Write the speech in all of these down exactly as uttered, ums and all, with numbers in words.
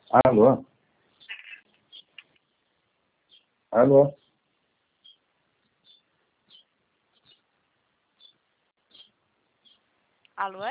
Alô? Alô? Alô?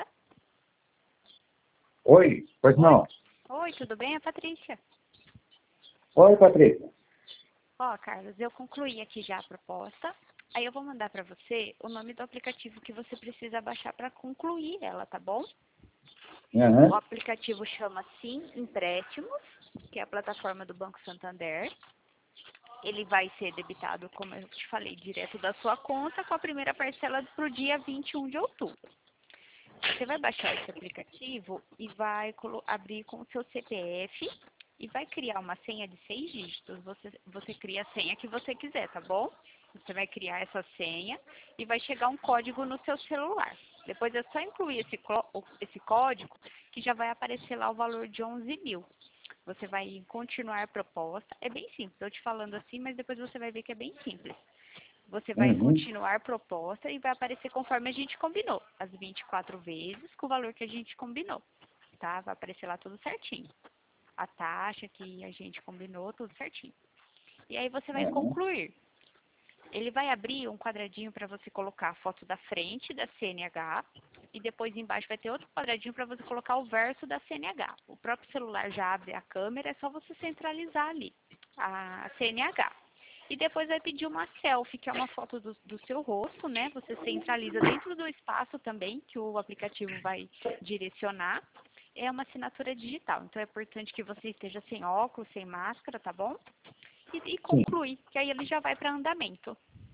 Oi, pois não. Oi, tudo bem? É Patrícia. Oi, Patrícia. Ó, Carlos, eu concluí aqui já a proposta. Aí eu vou mandar para você o nome do aplicativo que você precisa baixar para concluir ela, tá bom? Uhum. O aplicativo chama Sim Empréstimos, que é a plataforma do Banco Santander. Ele vai ser debitado, como eu te falei, direto da sua conta, com a primeira parcela para o dia vinte e um de outubro. Você vai baixar esse aplicativo e vai abrir com o seu C P F e vai criar uma senha de seis dígitos. Você, você cria a senha que você quiser, tá bom? Você vai criar essa senha e vai chegar um código no seu celular. Depois é só incluir esse, esse código que já vai aparecer lá o valor de onze mil. Você vai continuar a proposta. É bem simples, eu te falando assim, mas depois você vai ver que é bem simples. Você vai Uhum. continuar a proposta e vai aparecer conforme a gente combinou. As vinte e quatro vezes com o valor que a gente combinou. Tá? Vai aparecer lá tudo certinho. A taxa que a gente combinou, tudo certinho. E aí você vai Uhum. concluir. Ele vai abrir um quadradinho para você colocar a foto da frente da C N H. E depois embaixo vai ter outro quadradinho para você colocar o verso da C N H. O próprio celular já abre a câmera, é só você centralizar ali a C N H. E depois vai pedir uma selfie, que é uma foto do, do seu rosto, né? Você centraliza dentro do espaço também, que o aplicativo vai direcionar. É uma assinatura digital, então é importante que você esteja sem óculos, sem máscara, tá bom? E, e Sim. concluir, que aí ele já vai para andamento,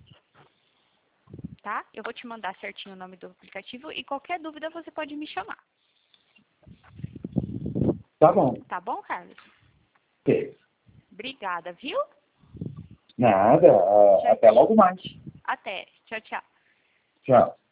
tá? Eu vou te mandar certinho o nome do aplicativo e qualquer dúvida você pode me chamar. Tá bom. Tá bom, Carlos? Ok. Obrigada, viu? Nada. ah, Tchau. Até logo mais. Até. Tchau, tchau. Tchau.